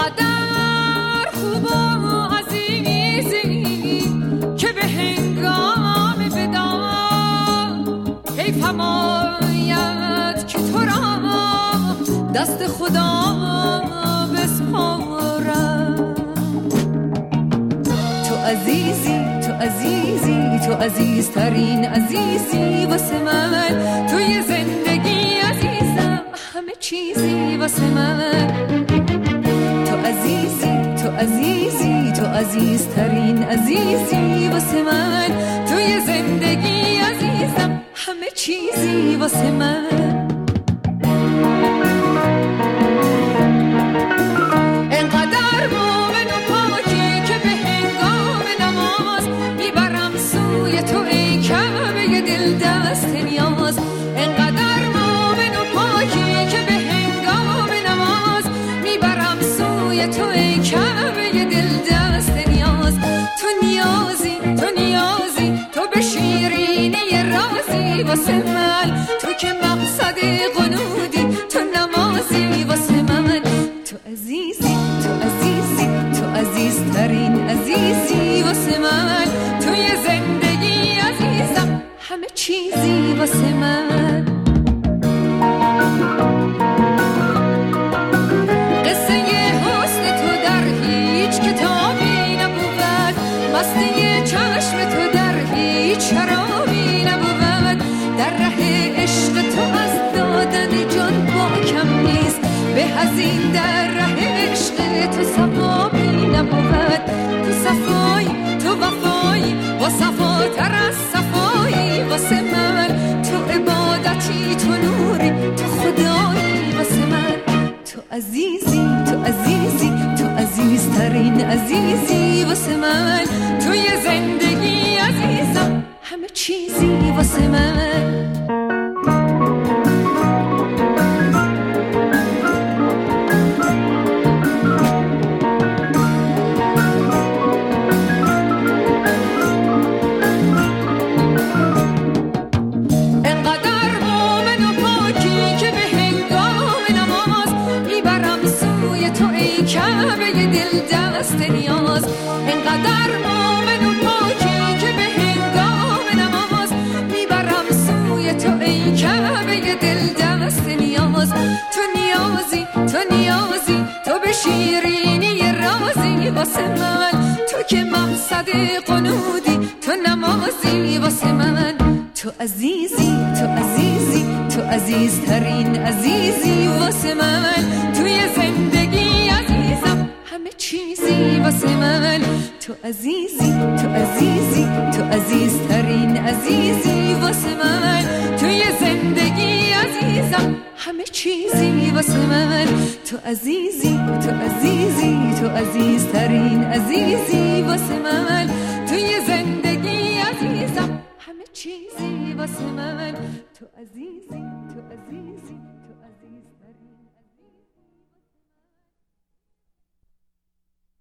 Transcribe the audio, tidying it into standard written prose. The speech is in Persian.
انقدر خوب و عزیزی که به هنگام ودا حیفم آید که تو را دست خدا بسپارم. تو عزیزی، تو عزیزی، تو عزیزترین عزیزی واسه من، توی زندگی عزیزم همه چیزی واسه من. تو عزیزی، تو عزیزی، تو عزیزترین عزیزی واسه من، توی زندگی عزیزم همه چیزی واسه من. انقدر مومن و پاکی که به هنگام نماز میبرم سوی تو ای کعبه دل دست نیاز. انقدر مومن و پاکی که به هنگام نماز میبرم سوی تو ای کعبه دل دست نیاز. تو نیازی، تو نیازی، تو به شیرینی رازی واسه من، تو که مقصد قنودی، تو نمازی واسه من. تو عزیزی، تو عزیزی، تو عزیزترین عزیزی واسه من، توی زندگی عزیزم همه چیزی واسه من. قصه حسن تو در هیچ کتابی نبود، مستی چشم تو در هیچ شرابی نبود. در ره عشق تو از دادن جان با کم نیست، به هزین در ره عشق تو صفایی نبود. تو صفایی، تو وفایی، با صفاتر از صفایی واسه من. تو عبادتی، تو نوری، تو خدایی واسه من. تو عزیزی، تو عزیزی، تو عزیزترین عزیزی واسه من، توی زندگی عزیزم همه چیزی واسه من. کعبه دل دست نیاز. انقدر مومن و پاکی که به هنگام نماز میبرم سوی تو ای کعبه دل دست نیاز. تو نیازی، تو نیازی، تو به شیرینی رازی واسه من، تو که مقصد قنودی، تو نمازی واسه من. تو عزیزی، تو عزیزی، تو عزیزترین عزیزی واسه من، توی زندگی عزیزم همه چیزی واسه من. تو عزیزی، تو عزیزی، تو عزیزترین عزیزی واسه من، توی زندگی عزیزم همه چیزی واسه من. تو عزیزی، تو عزیزی، تو عزیزترین عزیزی واسه من، توی زندگی عزیزم همه چیزی واسه من. تو عزیزی.